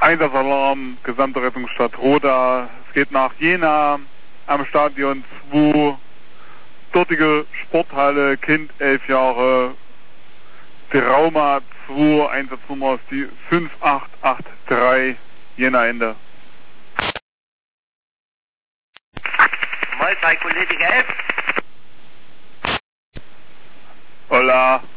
Einsatzalarm, gesamte Rettungsstadt Roda. Es geht nach Jena am Stadion 2. Dortige Sporthalle, Kind 11 Jahre, Trauma 2, Einsatznummer ist die 5883, Jena Ende. Multikultige F. Hola.